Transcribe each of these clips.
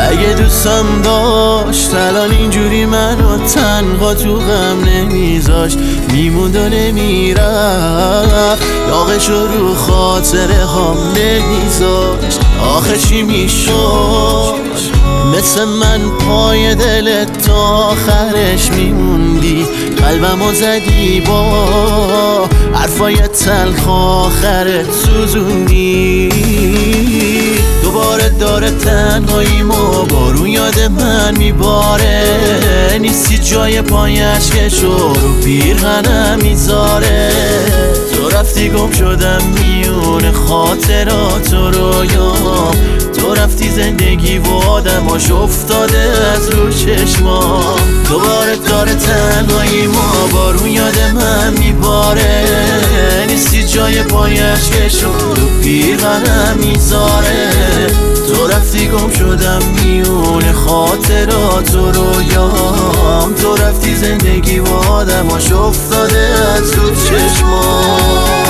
اگه دوستم داشت الان اینجوری منو تنها تو غم نمیذاشت، میموند و نمیرفت، داغشو رو خاطره هم نمیذاشت. آخه چی میشد مثل من پای دلت تا آخرش میموندی، قلبمو زدی با حرفای تلخ آخرت سوزوندی. دوباره داره تنهاییمو بارون یاد من میباره، نیستی جای پای اشکشو رو پیرهنم میذاره. تو رفتی گم شدم میون خاطرات و رویام، تو رفتی زندگی و آدماش افتاده از رو چشمام. دوباره داره تنهاییمو بارون یاد من میباره، نیستی جای پای اشکشو رو پیرهنم میذاره. تو رفتی گم شدم میون خاطرات و رویام، تو رفتی زندگی و آدماش افتاده از رو چشمام.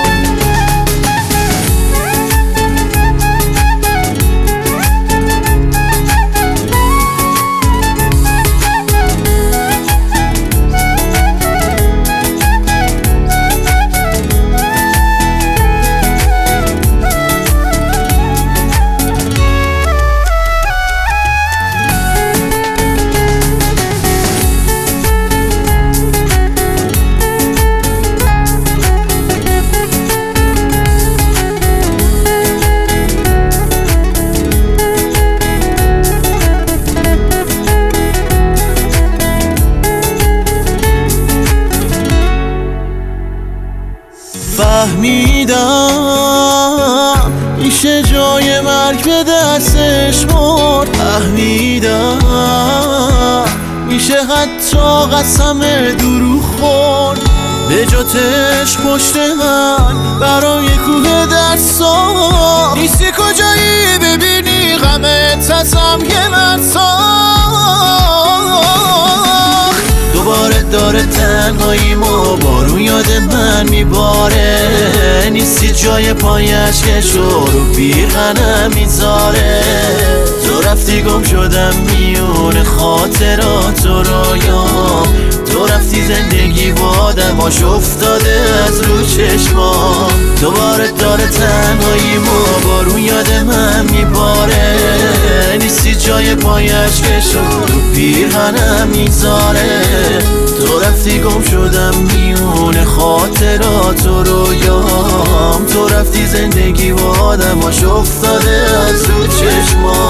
فهمیدم میشه جای مرگ به دستش مرد، فهمیدم میشه حتی قسم دروغ خورد. به جاتش پشت من برای کوه درسا، نیستی کجایی ببینی غمت ازم یه من ساخت. دوباره داره تنهاییمو بارون یاد من میباره، نیستی جای پای اشکشو رو پیرهنم میذاره. تو رفتی گم شدم میون خاطرات و رویام، تو رفتی زندگی و آدماش افتاده از رو چشمام. دوباره داره تنهاییمو بارون یاد من میباره، نیستی جای پای اشکشو رو پیرهنم میذاره. تو رفتی گم شدم میون خاطرات و رویام، تو رفتی زندگی و آدماش افتاده از رو چشمام.